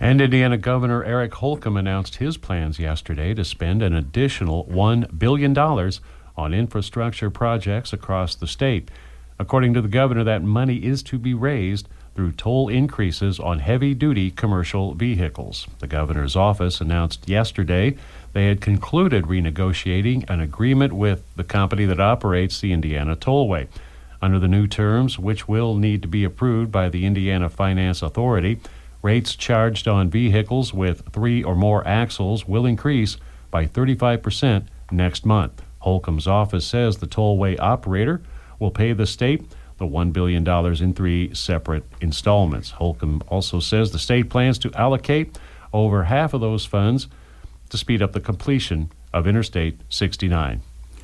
And Indiana Governor Eric Holcomb announced his plans yesterday to spend an additional $1 billion on infrastructure projects across the state. According to the governor, that money is to be raised through toll increases on heavy-duty commercial vehicles. The governor's office announced yesterday they had concluded renegotiating an agreement with the company that operates the Indiana Tollway. Under the new terms, which will need to be approved by the Indiana Finance Authority, rates charged on vehicles with 3 or more axles will increase by 35% next month. Holcomb's office says the tollway operator will pay the state the $1 billion in 3 separate installments. Holcomb also says the state plans to allocate over half of those funds to speed up the completion of Interstate 69.